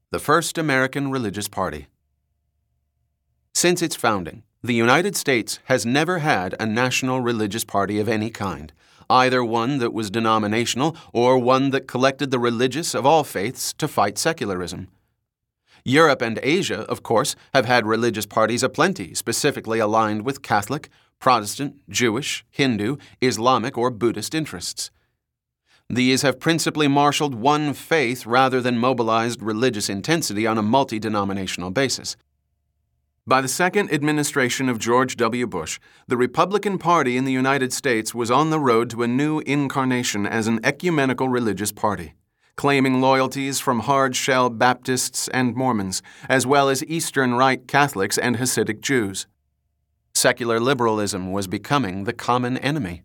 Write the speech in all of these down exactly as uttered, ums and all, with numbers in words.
The first American religious party. Since its founding, the United States has never had a national religious party of any kind, either one that was denominational or one that collected the religious of all faiths to fight secularism. Europe and Asia, of course, have had religious parties aplenty, specifically aligned with Catholic, Protestant, Jewish, Hindu, Islamic, or Buddhist interests. These have principally marshaled one faith rather than mobilized religious intensity on a multi-denominational basis. By the second administration of George W. Bush, the Republican Party in the United States was on the road to a new incarnation as an ecumenical religious party, claiming loyalties from hard-shell Baptists and Mormons, as well as Eastern Rite Catholics and Hasidic Jews. Secular liberalism was becoming the common enemy.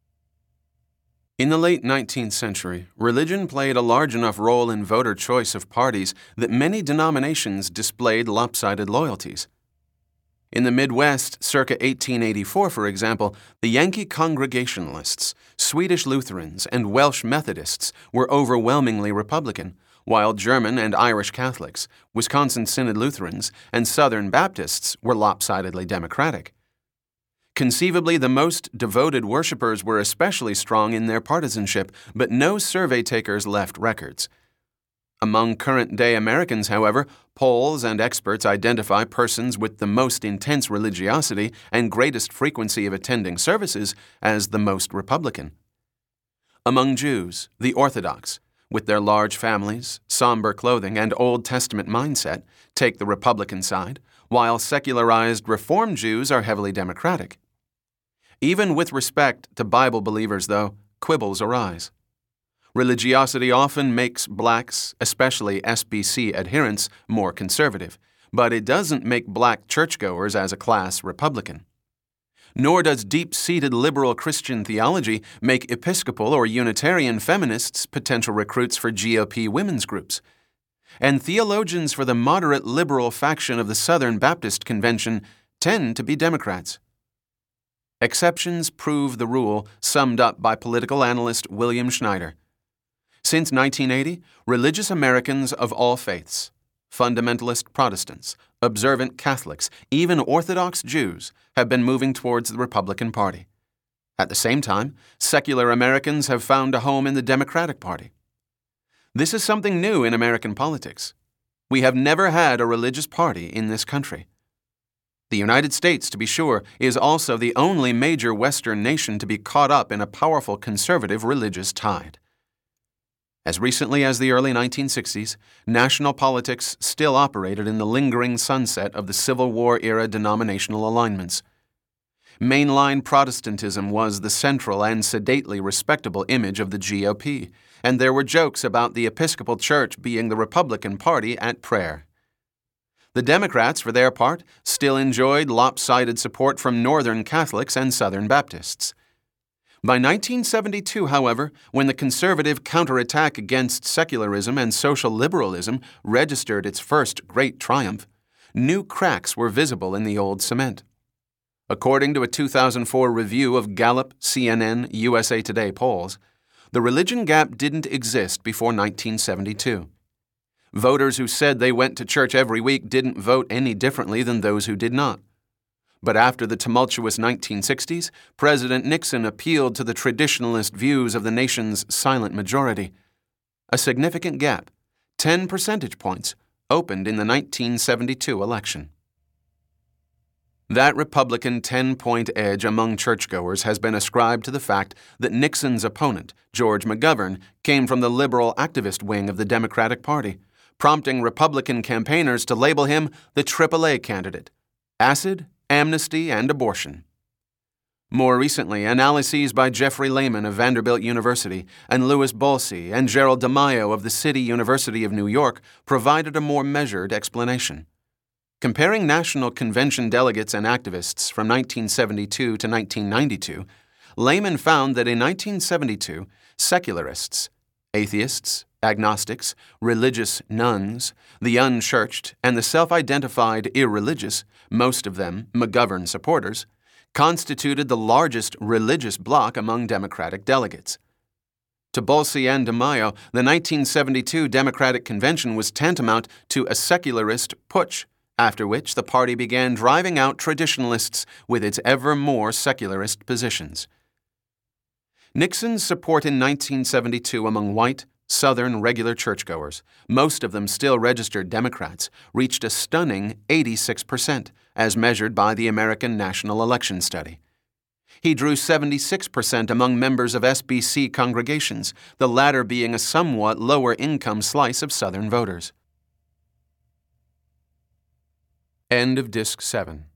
In the late nineteenth century, religion played a large enough role in voter choice of parties that many denominations displayed lopsided loyalties. In the Midwest, circa eighteen eighty-four, for example, the Yankee Congregationalists, Swedish Lutherans, and Welsh Methodists were overwhelmingly Republican, while German and Irish Catholics, Wisconsin Synod Lutherans, and Southern Baptists were lopsidedly Democratic. Conceivably, the most devoted worshippers were especially strong in their partisanship, but no survey takers left records. Among current-day Americans, however, polls and experts identify persons with the most intense religiosity and greatest frequency of attending services as the most Republican. Among Jews, the Orthodox, with their large families, somber clothing, and Old Testament mindset, take the Republican side, while secularized Reform Jews are heavily Democratic. Even with respect to Bible believers, though, quibbles arise. Religiosity often makes blacks, especially S B C adherents, more conservative, but it doesn't make black churchgoers as a class Republican. Nor does deep-seated liberal Christian theology make Episcopal or Unitarian feminists potential recruits for G O P women's groups. And theologians for the moderate liberal faction of the Southern Baptist Convention tend to be Democrats. Exceptions prove the rule, summed up by political analyst William Schneider. Since nineteen eighty, religious Americans of all faiths, fundamentalist Protestants, observant Catholics, even Orthodox Jews, have been moving towards the Republican Party. At the same time, secular Americans have found a home in the Democratic Party. This is something new in American politics. We have never had a religious party in this country. The United States, to be sure, is also the only major Western nation to be caught up in a powerful conservative religious tide. As recently as the early nineteen sixties, national politics still operated in the lingering sunset of the Civil War-era denominational alignments. Mainline Protestantism was the central and sedately respectable image of the G O P, and there were jokes about the Episcopal Church being the Republican Party at prayer. The Democrats, for their part, still enjoyed lopsided support from Northern Catholics and Southern Baptists. By nineteen seventy-two, however, when the conservative counterattack against secularism and social liberalism registered its first great triumph, new cracks were visible in the old cement. According to a two thousand four review of Gallup, C N N, U S A Today polls, the religion gap didn't exist before nineteen seventy-two. Voters who said they went to church every week didn't vote any differently than those who did not. But after the tumultuous nineteen sixties, President Nixon appealed to the traditionalist views of the nation's silent majority. A significant gap, ten percentage points, opened in the nineteen seventy-two election. That Republican ten-point edge among churchgoers has been ascribed to the fact that Nixon's opponent, George McGovern, came from the liberal activist wing of the Democratic Party, prompting Republican campaigners to label him the triple A candidate: acid, amnesty, and abortion. More recently, analyses by Jeffrey Lehman of Vanderbilt University and Louis Bolsey and Gerald DeMaio of the City University of New York provided a more measured explanation. Comparing National Convention delegates and activists from nineteen seventy-two to nineteen ninety-two, Lehman found that in nineteen seventy-two, secularists, atheists, agnostics, religious nuns, the unchurched, and the self-identified irreligious, most of them McGovern supporters, constituted the largest religious bloc among Democratic delegates. To Bolsi and DeMaio, the nineteen seventy-two Democratic Convention was tantamount to a secularist putsch, after which the party began driving out traditionalists with its ever more secularist positions. Nixon's support in nineteen seventy-two among white, Southern regular churchgoers, most of them still registered Democrats, reached a stunning eighty-six percent, as measured by the American National Election Study. He drew seventy-six percent among members of S B C congregations, the latter being a somewhat lower-income slice of Southern voters. End of Disc seven.